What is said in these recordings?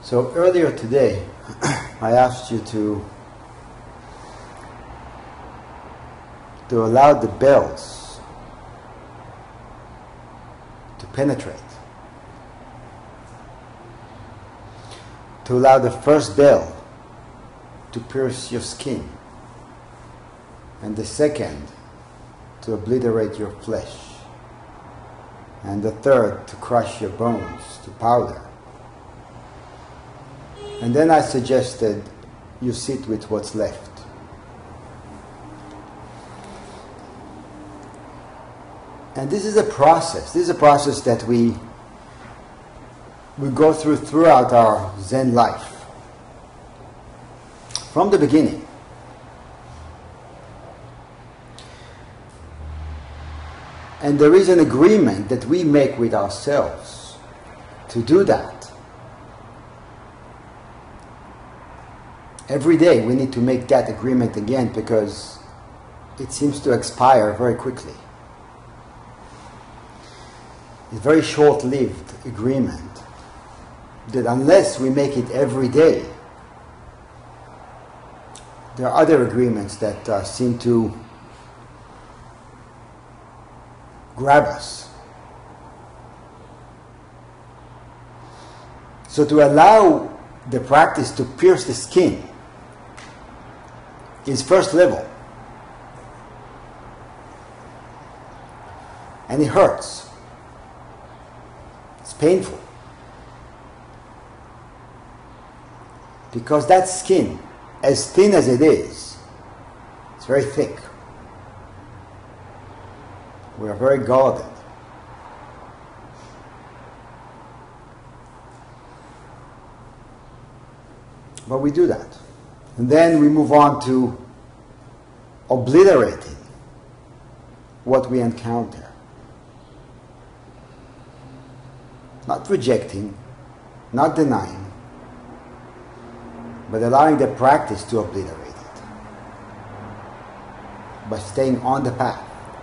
So earlier today, I asked you to allow the bells to penetrate, to allow the first bell to pierce your skin, and the second to obliterate your flesh, and the third to crush your bones to powder. And then I suggested you sit with what's left. And this is a process. This is a process that we go through throughout our Zen life. From the beginning. And there is an agreement that we make with ourselves to do that. Every day we need to make that agreement again because it seems to expire very quickly. It's a very short-lived agreement that unless we make it every day, there are other agreements that seem to grab us. So to allow the practice to pierce the skin is first level. And it hurts. It's painful. Because that skin, as thin as it is, it's very thick. We are very guarded. But we do that. And then we move on to obliterating what we encounter. Not rejecting, not denying, but allowing the practice to obliterate it by staying on the path.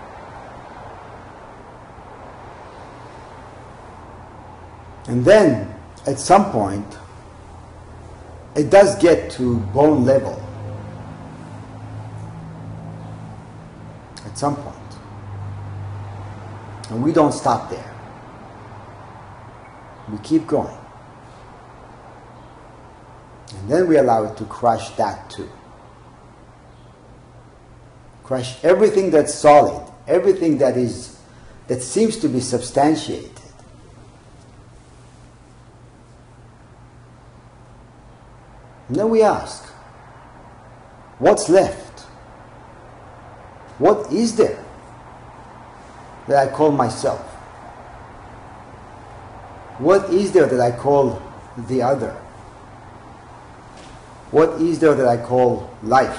And then, at some point, it does get to bone level. At some point. And we don't stop there. We keep going. And then we allow it to crush that too. Crush everything that's solid, everything that seems to be substantiated. And then we ask, what's left? What is there that I call myself? What is there that I call the other? What is there that I call life?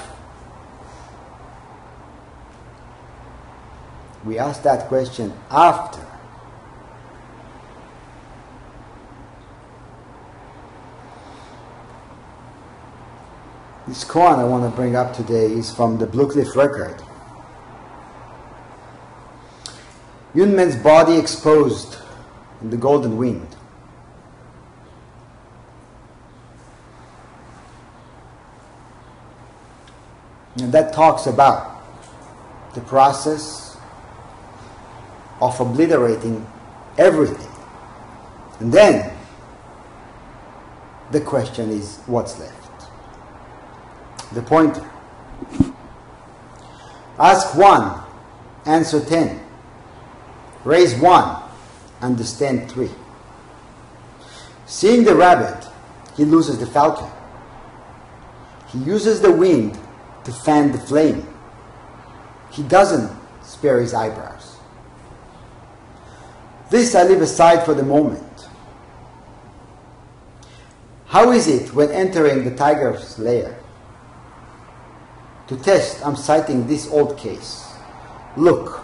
We ask that question after this koan I want to bring up today is from the Blue Cliff record. Yunmen's body exposed in the golden wind. And that talks about the process of obliterating everything. And then the question is, what's left? The pointer. Ask 1, answer 10. Raise 1, understand 3. Seeing the rabbit, he loses the falcon. He uses the wind to fan the flame. He doesn't spare his eyebrows. This I leave aside for the moment. How is it when entering the tiger's lair? To test, I'm citing this old case. Look.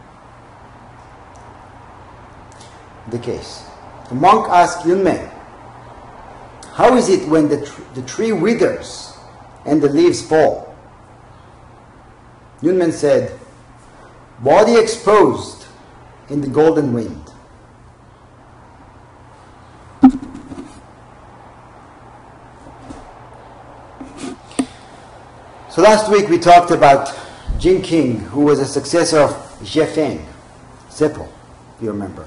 The case. The monk asked Yunmen, how is it when the tree withers and the leaves fall? Yunmen said, body exposed in the golden wind. So last week we talked about Jin King, who was a successor of Xie Feng, Zeppo, you remember.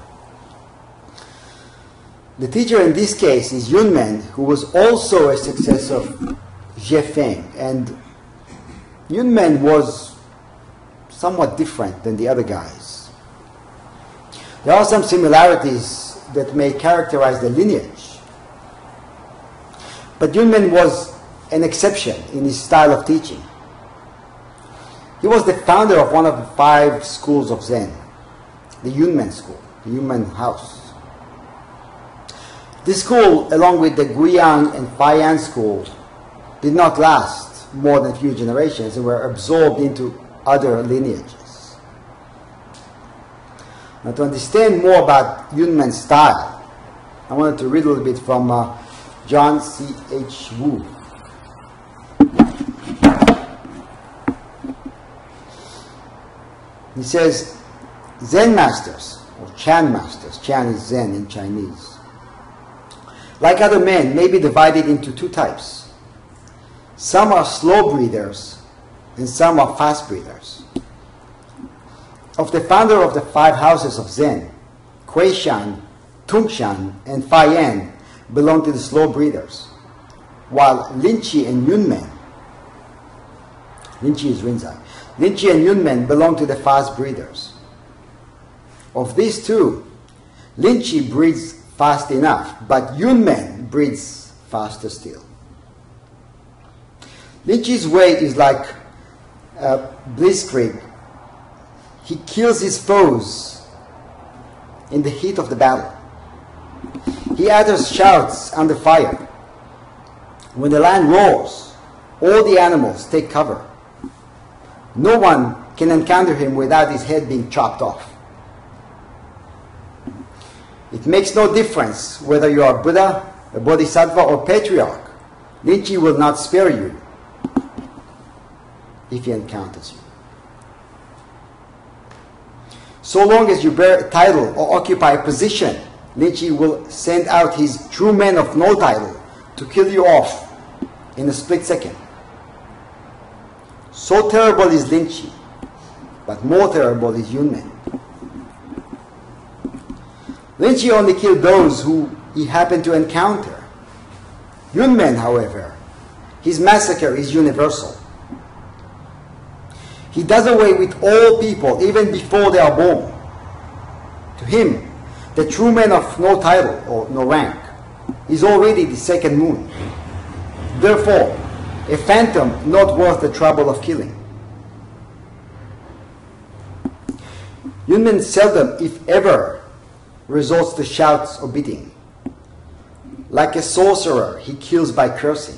The teacher in this case is Yunmen, who was also a successor of Xie Feng. And Yunmen was somewhat different than the other guys. There are some similarities that may characterize the lineage. But Yunmen was an exception in his style of teaching. He was the founder of one of the 5 schools of Zen, the Yunmen school, the Yunmen house. This school, along with the Guiyang and Faiyan schools, did not last more than a few generations and were absorbed into other lineages. Now, to understand more about Yunmen's style, I wanted to read a little bit from John C.H. Wu. He says, Zen masters, or Chan masters, Chan is Zen in Chinese, like other men, may be divided into 2 types. Some are slow breathers, and some are fast breathers. Of the founder of the 5 houses of Zen, Kuei-shan, Tung-shan, and Faiyan belong to the slow breathers, while Linqi and Yunmen, Linqi is Rinzai, Linqi and Yunmen belong to the fast breathers. Of these 2, Linqi breathes fast enough, but Yunmen breathes faster still. Linqi's way is like blitzkrieg. He kills his foes in the heat of the battle. He utters shouts under fire. When the lion roars, all the animals take cover. No one can encounter him without his head being chopped off. It makes no difference whether you are Buddha, a Bodhisattva, or Patriarch. Linqi will not spare you if he encounters you. So long as you bear a title or occupy a position, Linqi will send out his true men of no title to kill you off in a split second. So terrible is Linqi, but more terrible is Yunmen. Linqi only killed those who he happened to encounter. Yunmen, however, his massacre is universal. He does away with all people even before they are born. To him, the true man of no title or no rank is already the second moon. Therefore, a phantom not worth the trouble of killing. Yunmen seldom, if ever, resorts to shouts or beating. Like a sorcerer, he kills by cursing.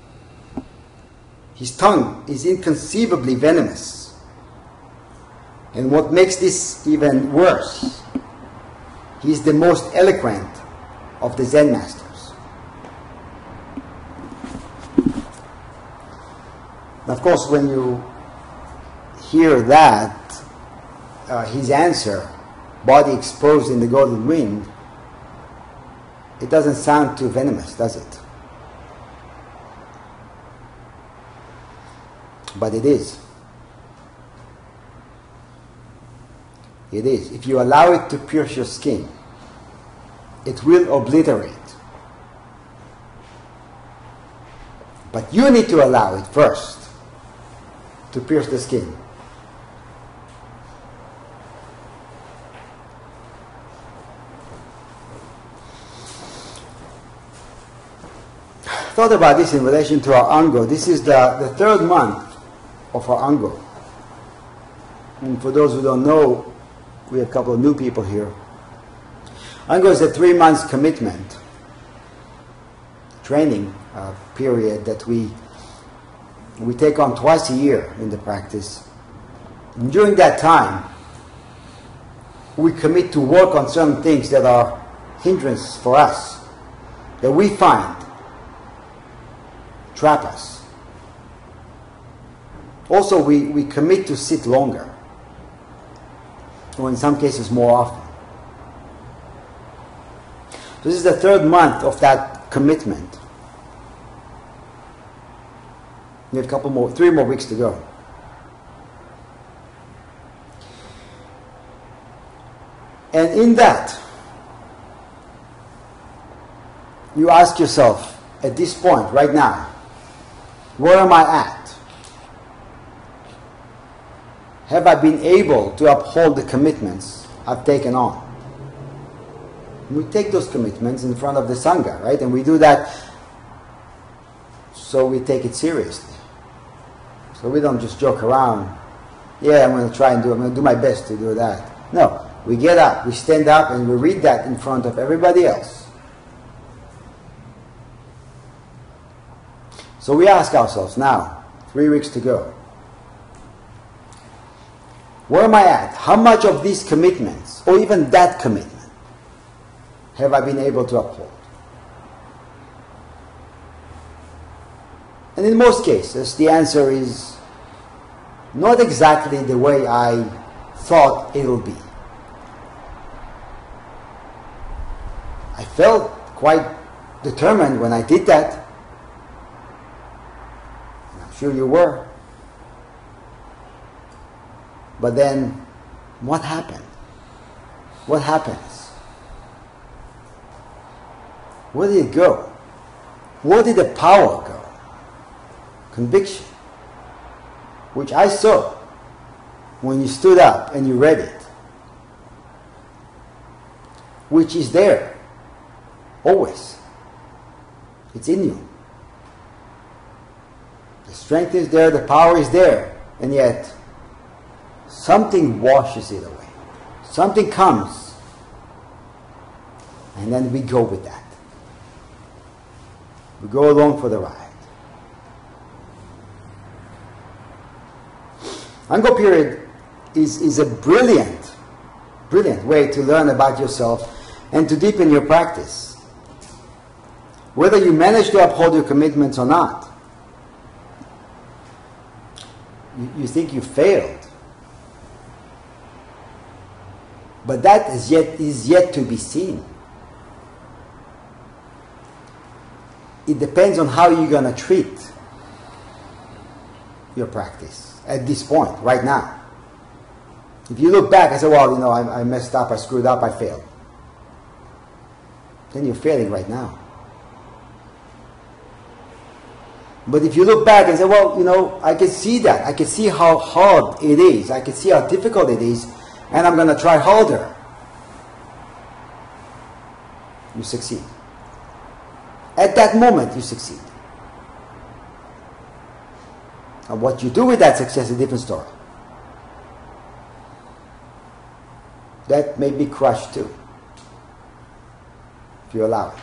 His tongue is inconceivably venomous. And what makes this even worse, he is the most eloquent of the Zen masters. And of course, when you hear that, his answer, body exposed in the golden wind, it doesn't sound too venomous, does it? But it is. It is. If you allow it to pierce your skin, it will obliterate. But you need to allow it first to pierce the skin. Thought about this in relation to our Ango. This is the 3rd month of our Ango. And for those who don't know, we have a couple of new people here. Ango is a 3 months commitment, training period that we take on twice a year in the practice. And during that time, we commit to work on certain things that are hindrance for us, that we find trap us. Also, we commit to sit longer, or in some cases more often. This is the 3rd month of that commitment. You have 3 more weeks to go. And in that, you ask yourself, at this point, right now, where am I at? Have I been able to uphold the commitments I've taken on? We take those commitments in front of the Sangha, right? And we do that so we take it seriously. So we don't just joke around, yeah, I'm going to do my best to do that. No, we get up, we stand up, and we read that in front of everybody else. So we ask ourselves now, 3 weeks to go, where am I at? How much of these commitments, or even that commitment, have I been able to uphold? And in most cases, the answer is not exactly the way I thought it'll be. I felt quite determined when I did that. And I'm sure you were. But then, what happened? What happens? Where did it go? Where did the power go? Conviction, which I saw when you stood up and you read it, which is there, always. It's in you. The strength is there, the power is there, and yet something washes it away. Something comes, and then we go with that. We go along for the ride. Ango period is a brilliant way to learn about yourself and to deepen your practice. Whether you manage to uphold your commitments or not, you think you failed. But that is yet to be seen. It depends on how you're going to treat your practice at this point, right now. If you look back and say, well, I messed up, I screwed up, I failed. Then you're failing right now. But if you look back and say, well, I can see that. I can see how hard it is. I can see how difficult it is. And I'm going to try harder. You succeed. At that moment, you succeed. And what you do with that success is a different story. That may be crushed too, if you allow it.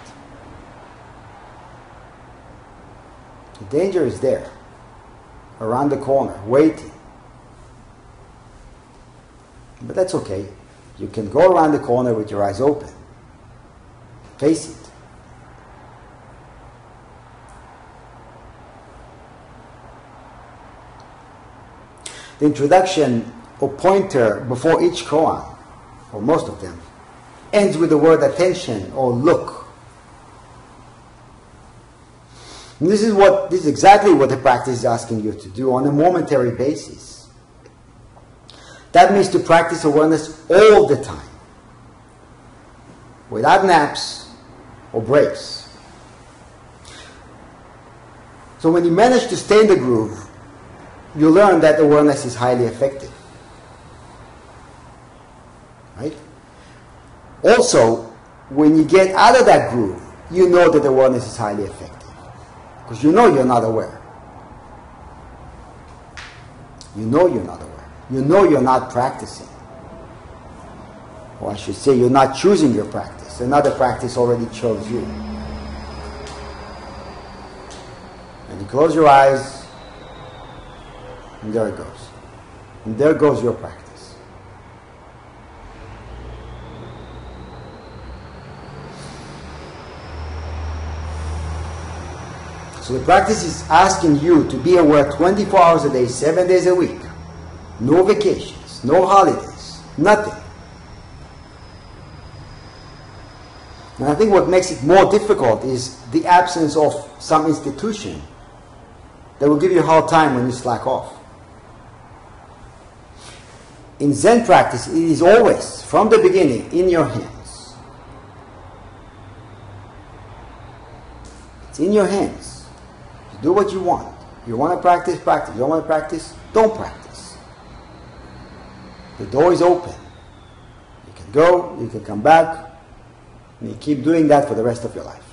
The danger is there, around the corner, waiting. But that's okay. You can go around the corner with your eyes open. Face it. The introduction or pointer before each koan, or most of them, ends with the word attention or look. And this is exactly what the practice is asking you to do on a momentary basis. That means to practice awareness all the time, without naps or breaks. So when you manage to stay in the groove, you learn that awareness is highly effective. Right? Also, when you get out of that groove, you know that awareness is highly effective. Because you know you're not aware. You know you're not aware. You know you're not practicing. Or I should say, you're not choosing your practice. Another practice already chose you. And you close your eyes, and there it goes. And there goes your practice. So the practice is asking you to be aware 24 hours a day, 7 days a week. No vacations, no holidays, nothing. And I think what makes it more difficult is the absence of some institution that will give you a hard time when you slack off. In Zen practice, it is always, from the beginning, in your hands. It's in your hands. You do what you want. You want to practice, practice. You don't want to practice, don't practice. The door is open. You can go, you can come back, and you keep doing that for the rest of your life.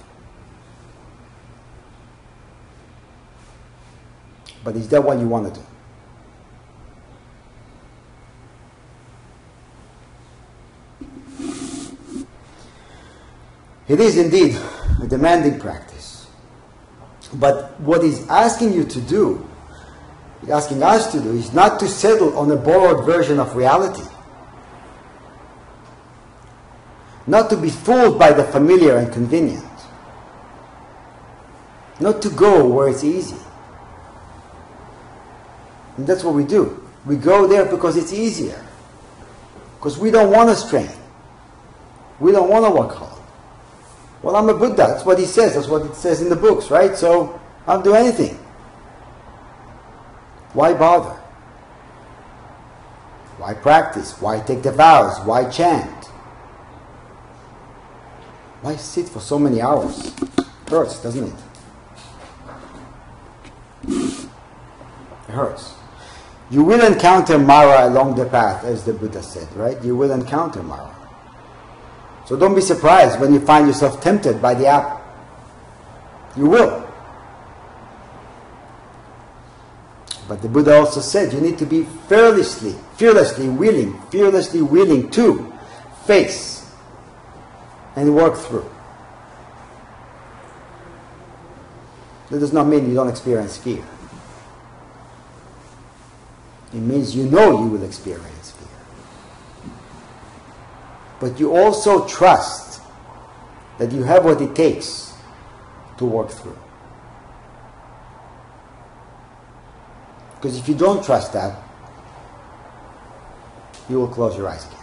But is that what you want to do? It is indeed a demanding practice. But what he's asking you to do, he's asking us to do, is not to settle on a borrowed version of reality. Not to be fooled by the familiar and convenient. Not to go where it's easy. And that's what we do. We go there because it's easier. Because we don't want to strain. We don't want to work hard. Well, I'm a Buddha. That's what he says. That's what it says in the books, right? So I'll do anything. Why bother? Why practice? Why take the vows? Why chant? Why sit for so many hours? It hurts, doesn't it? It hurts. You will encounter Mara along the path, as the Buddha said, right? You will encounter Mara. So don't be surprised when you find yourself tempted by the apple. You will. But the Buddha also said you need to be fearlessly willing to face and work through. That does not mean you don't experience fear. It means you know you will experience fear. But you also trust that you have what it takes to work through. Because if you don't trust that, you will close your eyes again.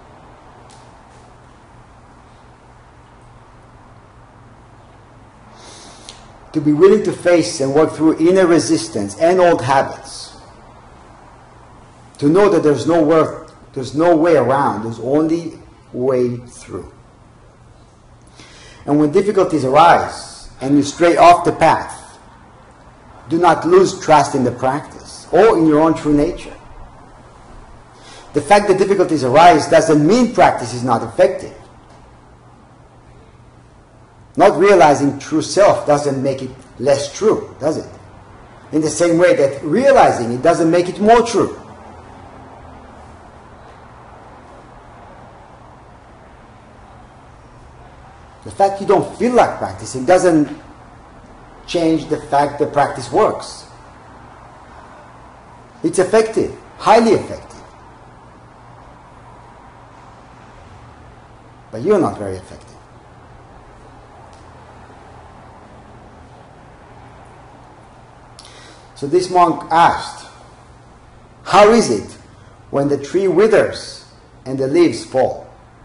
To be willing to face and work through inner resistance and old habits. To know that there's no way around, there's only way through. And when difficulties arise and you stray off the path, do not lose trust in the practice or in your own true nature. The fact that difficulties arise doesn't mean practice is not effective. Not realizing true self doesn't make it less true, does it? In the same way that realizing it doesn't make it more true. The fact you don't feel like practicing doesn't change the fact that practice works. It's effective, highly effective. But you're not very effective. So this monk asked, how is it when the tree withers and the leaves fall?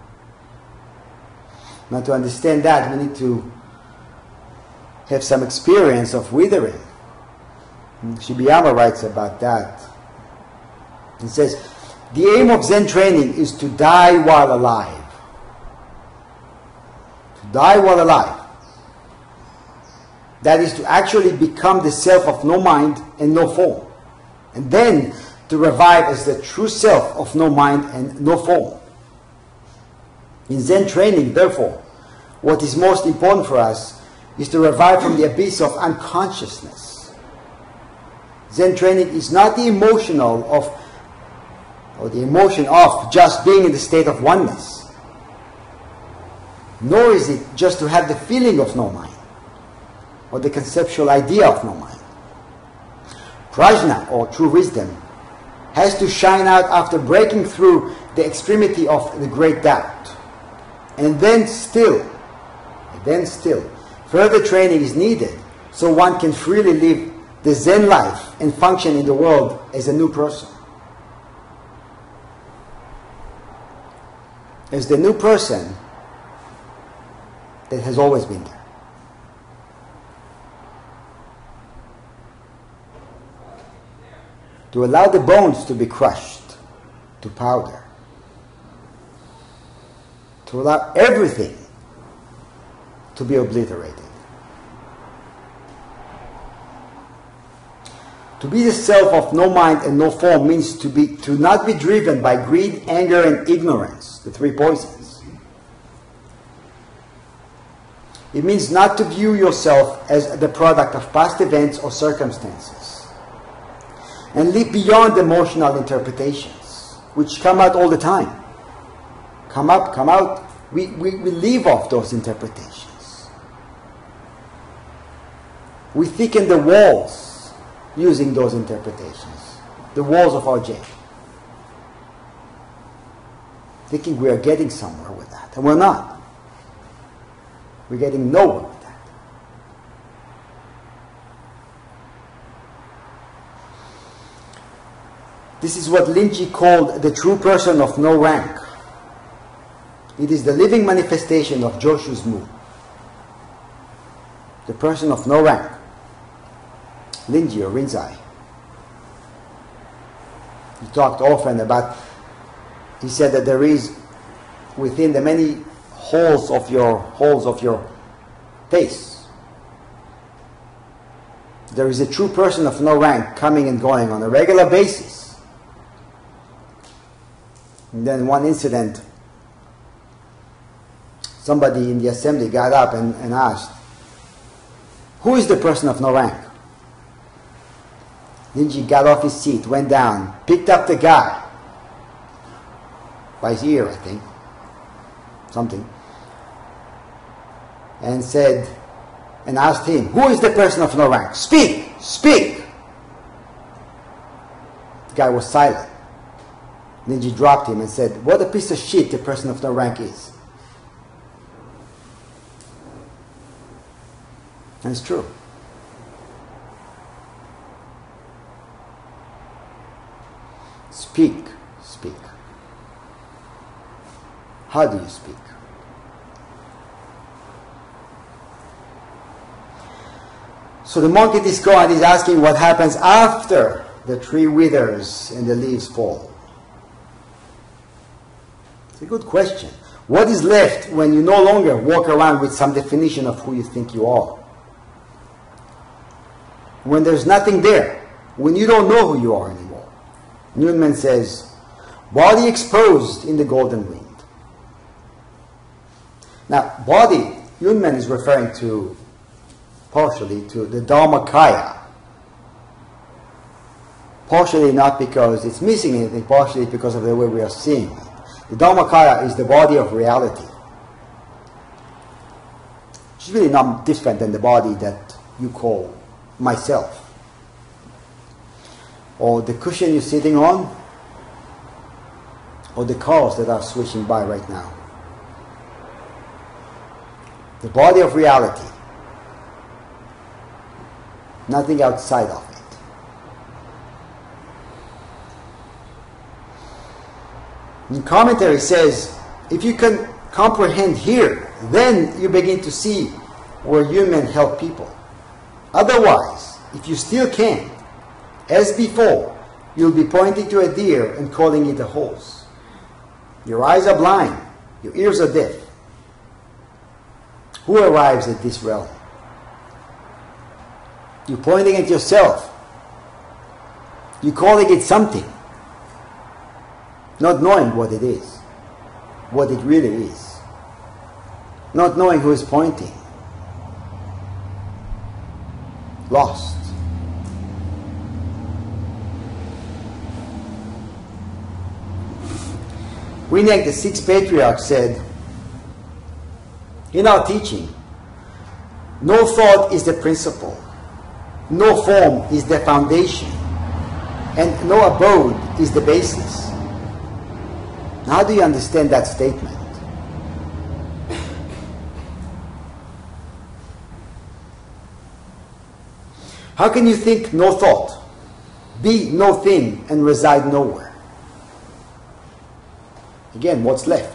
Now, to understand that, we need to have some experience of withering. Shibayama writes about that. He says, the aim of Zen training is to die while alive. To die while alive. That is to actually become the self of no mind and no form. And then to revive as the true self of no mind and no form. In Zen training, therefore, what is most important for us is to revive from the abyss of unconsciousness. Zen training is not the emotion of just being in the state of oneness. Nor is it just to have the feeling of no mind or the conceptual idea of no mind. Prajna, or true wisdom, has to shine out after breaking through the extremity of the great doubt. And then still, further training is needed so one can freely live the Zen life and function in the world as a new person. As the new person that has always been there. to allow the bones to be crushed to powder, to allow everything to be obliterated. To be the self of no mind and no form means to not be driven by greed, anger, and ignorance, the three poisons. It means not to view yourself as the product of past events or circumstances, and live beyond emotional interpretations, which come out all the time. Come out. We live off those interpretations. We thicken the walls using those interpretations, the walls of our jail, thinking we are getting somewhere with that, and we're not. We're getting nowhere with that. This is what Linji called the true person of no rank. It is the living manifestation of Joshu's Mu, the person of no rank. Linji or Rinzai. He talked often about, he said that there is within the many holes of your face, there is a true person of no rank coming and going on a regular basis. And then one incident, somebody in the assembly got up and asked, who is the person of no rank? Linji got off his seat, went down, picked up the guy by his ear, I think, something, and said, and asked him, who is the person of no rank? Speak! Speak! The guy was silent. Linji dropped him and said, what a piece of shit the person of no rank is. And it's true. Speak, speak. How do you speak? So the monk at this point is asking what happens after the tree withers and the leaves fall. It's a good question. What is left when you no longer walk around with some definition of who you think you are? When there's nothing there, when you don't know who you are anymore. Yunmen says, body exposed in the golden wind. Now, body, Yunmen is referring to, partially, to the Dharmakaya. Partially not because it's missing anything, partially because of the way we are seeing it. The Dharmakaya is the body of reality. It's really not different than the body that you call myself. Or the cushion you're sitting on, or the cars that are switching by right now. The body of reality. Nothing outside of it. The commentary says, if you can comprehend here, then you begin to see where human help people. Otherwise, if you still can't, as before, you'll be pointing to a deer and calling it a horse. Your eyes are blind, your ears are deaf. Who arrives at this realm? You're pointing at yourself. You're calling it something, not knowing what it is, what it really is, not knowing who is pointing. Lost. Winnick, the sixth patriarch, said, in our teaching, no thought is the principle, no form is the foundation, and no abode is the basis. How do you understand that statement? How can you think no thought, be no thing, and reside nowhere? Again, what's left?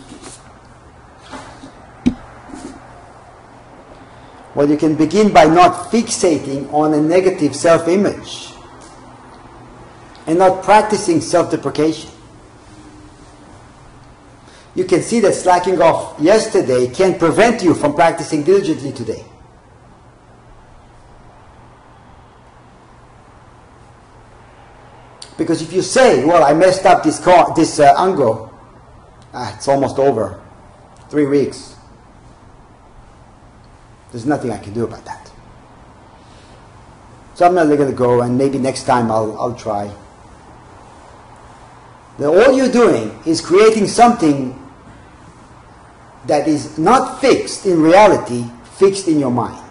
Well, you can begin by not fixating on a negative self-image. and not practicing self-deprecation. You can see that slacking off yesterday can prevent you from practicing diligently today. Because if you say, well, I messed up this ango, it's almost over, 3 weeks. There's nothing I can do about that. So I'm not going to go, and maybe next time I'll try. Then all you're doing is creating something that is not fixed in reality, fixed in your mind.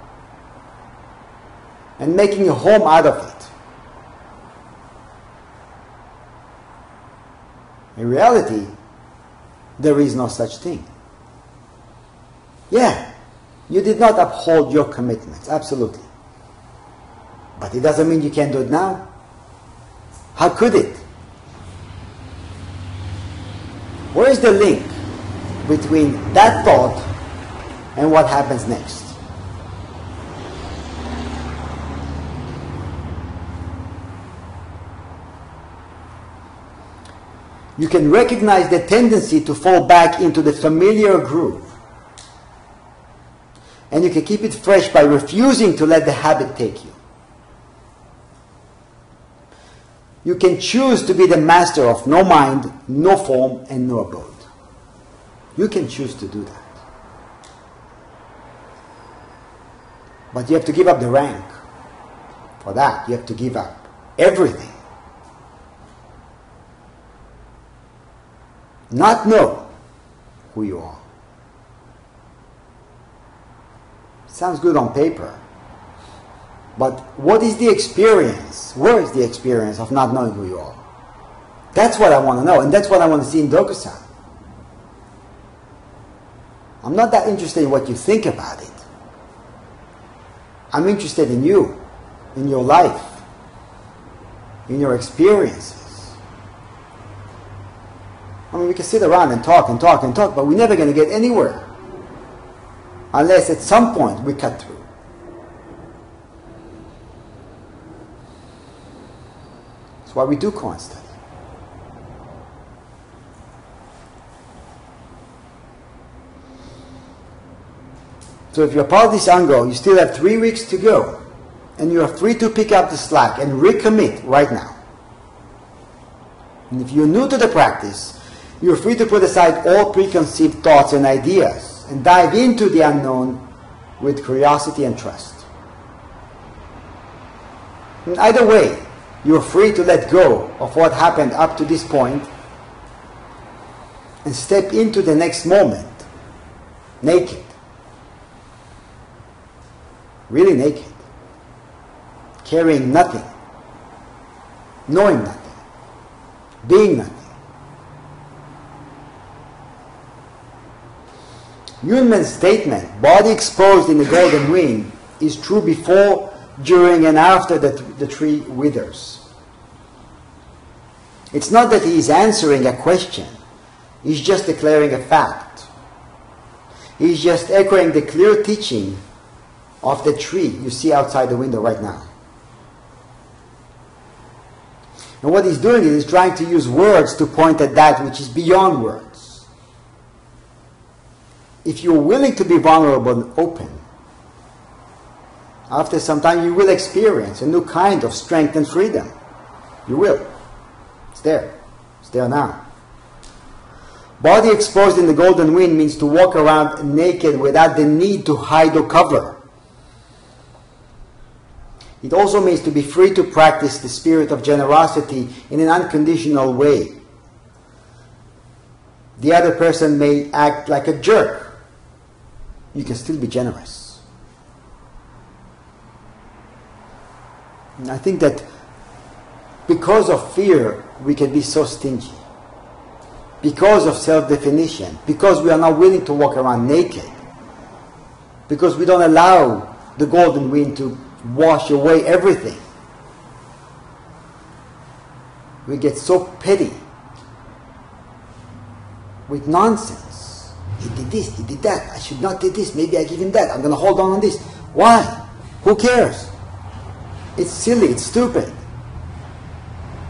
And making a home out of it. In reality, there is no such thing. Yeah, you did not uphold your commitments, absolutely. But it doesn't mean you can't do it now. How could it? Where is the link between that thought and what happens next? You can recognize the tendency to fall back into the familiar groove. And you can keep it fresh by refusing to let the habit take you. You can choose to be the master of no mind, no form, and no abode. You can choose to do that. But you have to give up the rank. For that, you have to give up everything. Not know who you are. Sounds good on paper. But what is the experience? Where is the experience of not knowing who you are? That's what I want to know, and that's what I want to see in Dokusan. I'm not that interested in what you think about it. I'm interested in you, in your life, in your experiences. I mean, we can sit around and talk and talk and talk, but we're never going to get anywhere unless at some point we cut through. That's why we do koan study. So if you're part of this ango, you still have 3 weeks to go, and you are free to pick up the slack and recommit right now. And if you're new to the practice, you're free to put aside all preconceived thoughts and ideas and dive into the unknown with curiosity and trust. In either way, you're free to let go of what happened up to this point and step into the next moment naked. Really naked. Carrying nothing. Knowing nothing. Being nothing. Yunmen's statement, body exposed in the golden wind, is true before, during, and after the tree withers. It's not that he is answering a question. He's just declaring a fact. He's just echoing the clear teaching of the tree you see outside the window right now. And what he's doing is trying to use words to point at that which is beyond words. If you're willing to be vulnerable and open, after some time you will experience a new kind of strength and freedom. You will. It's there. It's there now. Body exposed in the golden wind means to walk around naked without the need to hide or cover. It also means to be free to practice the spirit of generosity in an unconditional way. The other person may act like a jerk. You can still be generous. And I think that because of fear, we can be so stingy. Because of self-definition, because we are not willing to walk around naked, because we don't allow the golden wind to wash away everything, we get so petty with nonsense. He did this, he did that, I should not do this, maybe I give him that, I'm going to hold on this. Why? Who cares? It's silly, it's stupid.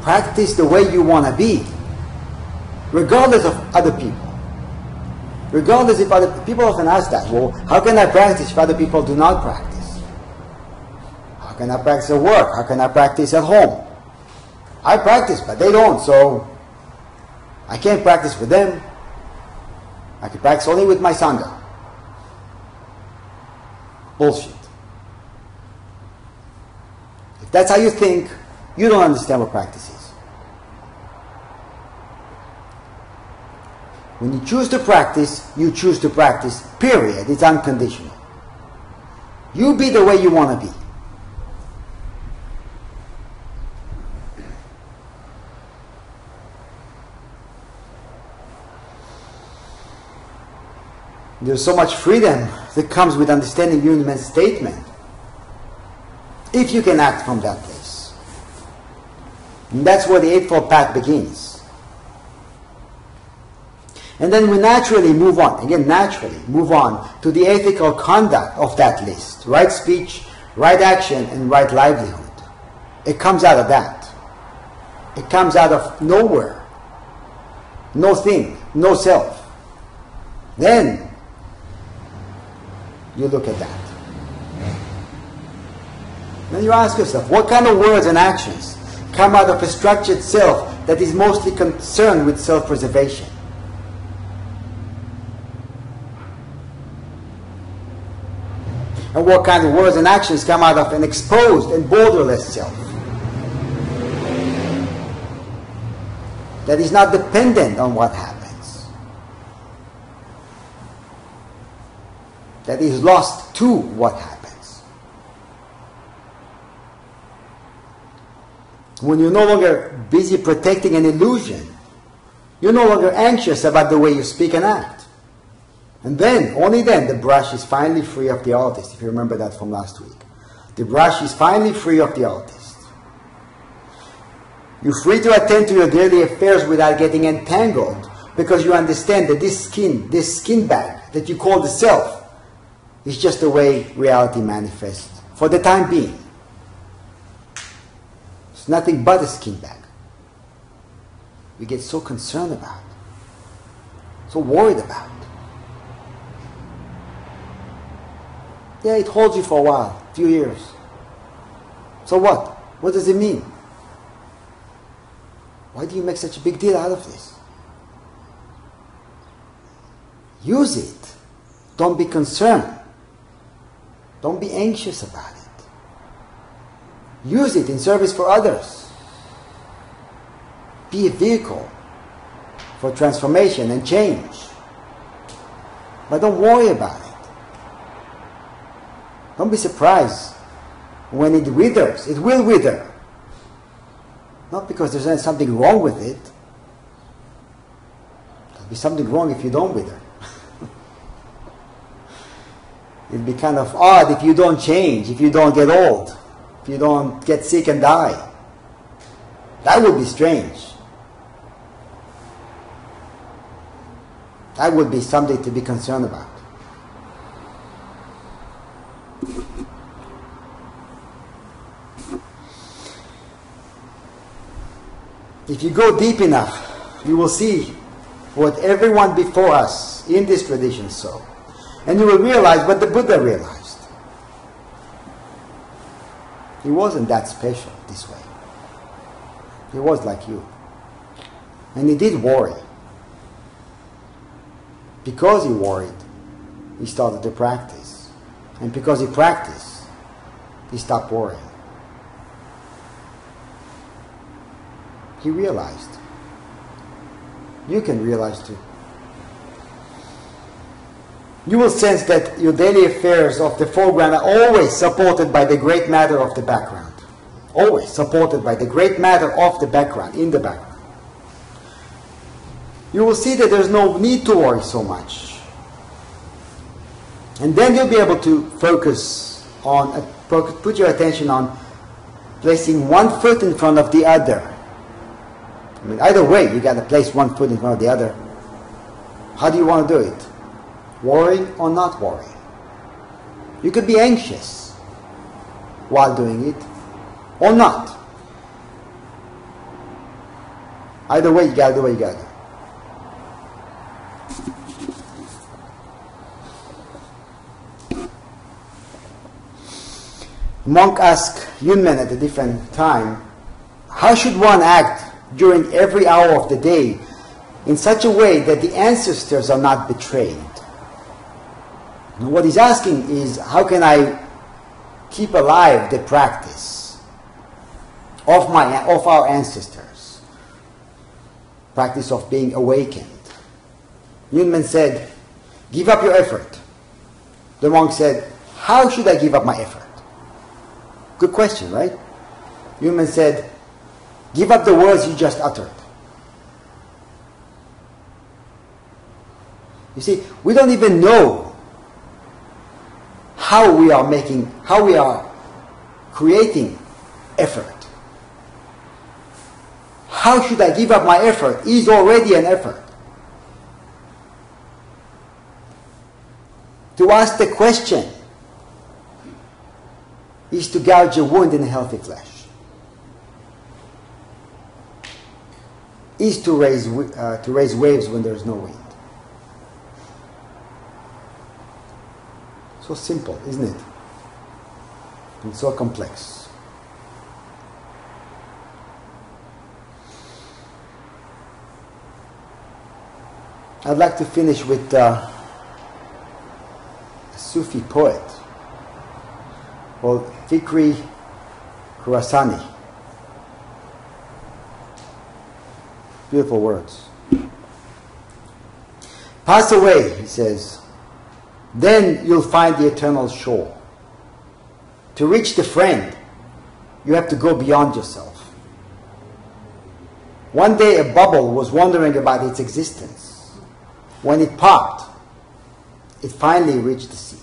Practice the way you want to be, regardless of other people. Regardless if other people often ask that, well, how can I practice if other people do not practice? How can I practice at work? How can I practice at home? I practice, but they don't, so I can't practice with them. I can practice only with my Sangha. Bullshit. If that's how you think, you don't understand what practice is. When you choose to practice, you choose to practice, period. It's unconditional. You be the way you want to be. There's so much freedom that comes with understanding Yunmen's statement, if you can act from that place. And that's where the Eightfold Path begins. And then we naturally move on, again naturally move on to the ethical conduct of that list. Right speech, right action, and right livelihood. It comes out of that. It comes out of nowhere. No thing, no self. Then you look at that. Then you ask yourself, what kind of words and actions come out of a structured self that is mostly concerned with self-preservation? And what kind of words and actions come out of an exposed and borderless self that is not dependent on what happens, that is lost to what happens? When you're no longer busy protecting an illusion, you're no longer anxious about the way you speak and act. And then, only then, the brush is finally free of the artist, if you remember that from last week. The brush is finally free of the artist. You're free to attend to your daily affairs without getting entangled, because you understand that this skin bag that you call the self, is just the way reality manifests for the time being. It's nothing but a skin bag. We get so concerned about, so worried about. Yeah, it holds you for a while, a few years. So what? What does it mean? Why do you make such a big deal out of this? Use it. Don't be concerned. Don't be anxious about it. Use it in service for others. Be a vehicle for transformation and change. But don't worry about it. Don't be surprised when it withers. It will wither. Not because there's something wrong with it. There'll be something wrong if you don't wither. It'll be kind of odd if you don't change, if you don't get old, if you don't get sick and die. That would be strange. That would be something to be concerned about. If you go deep enough, you will see what everyone before us in this tradition saw. And you will realize what the Buddha realized. He wasn't that special this way. He was like you. And he did worry. Because he worried, he started to practice. And because he practiced, he stopped worrying. He realized. You can realize too. You will sense that your daily affairs of the foreground are always supported by the great matter of the background. Always supported by the great matter of the background, in the background. You will see that there's no need to worry so much. And then you'll be able to focus on, put your attention on placing one foot in front of the other. I mean, either way, you got to place one foot in front of the other. How do you want to do it? Worrying or not worrying? You could be anxious while doing it, or not. Either way, you gotta do what you gotta do. Monk asked Yunmen at a different time, how should one act during every hour of the day in such a way that the ancestors are not betrayed? And what he's asking is, how can I keep alive the practice of our ancestors? Practice of being awakened. Yunmen said, give up your effort. The monk said, how should I give up my effort? Good question, right? Yunmen said, give up the words you just uttered. You see, we don't even know how we are creating effort. How should I give up my effort is already an effort. To ask the question is to gouge a wound in a healthy flesh. Is to raise waves when there's no wind. So simple, isn't it? And so complex. I'd like to finish with a Sufi poet called Fikri Khurasani. Beautiful words. Pass away, he says, then you'll find the eternal shore. To reach the friend, you have to go beyond yourself. One day a bubble was wondering about its existence. When it popped, it finally reached the sea.